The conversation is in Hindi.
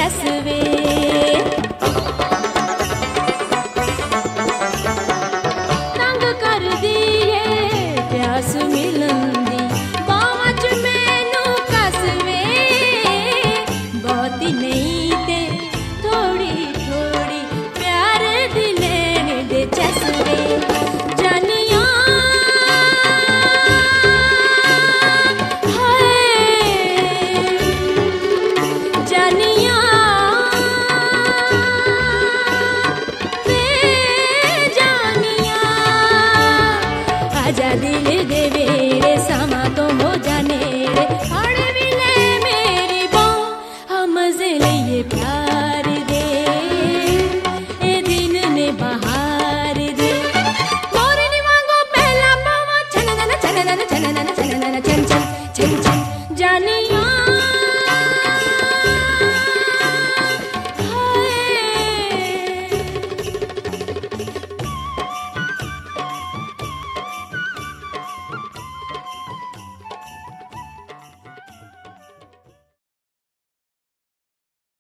चसवे तंग कर दिए प्यास मिलन दी बावां च मैनू कसवे बहुत नहीं ते थोड़ी थोड़ी प्यार दी लैन दे चसवे जानिया आजा दिल दे वेड़े समा तो हो जाने रे फड़ भी ले मेरी बाँ हम मजे लिए प्यार दे ए दिन ने बहार दे मोरनी वांगो पहला पावा छन छन छन छन छन छन छन छन छन छन जानी